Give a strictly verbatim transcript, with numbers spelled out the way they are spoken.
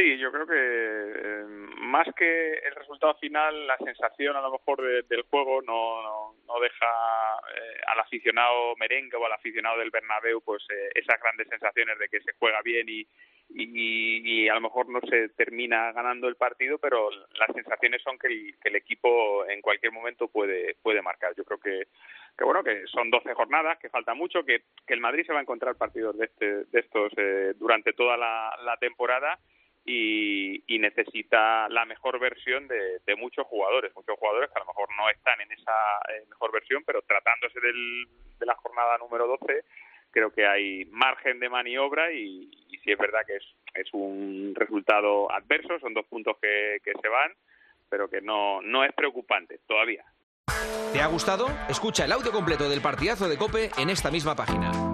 Sí, yo creo que eh, más que el resultado final, la sensación a lo mejor de, del juego no, no, no deja eh, al aficionado merengue o al aficionado del Bernabéu pues eh, esas grandes sensaciones de que se juega bien y, y, y a lo mejor no se termina ganando el partido, pero las sensaciones son que el, que el equipo en cualquier momento puede puede marcar. Yo creo que que bueno, que son doce jornadas, que falta mucho, que, que el Madrid se va a encontrar partidos de este de estos eh, durante toda la, la temporada. Y, y necesita la mejor versión de, de muchos jugadores, muchos jugadores que a lo mejor no están en esa eh, mejor versión, pero tratándose del, de la jornada número doce, creo que hay margen de maniobra y, y sí es verdad que es, es un resultado adverso, son dos puntos que, que se van, pero que no, no es preocupante todavía. ¿Te ha gustado? Escucha el audio completo del partidazo de COPE en esta misma página.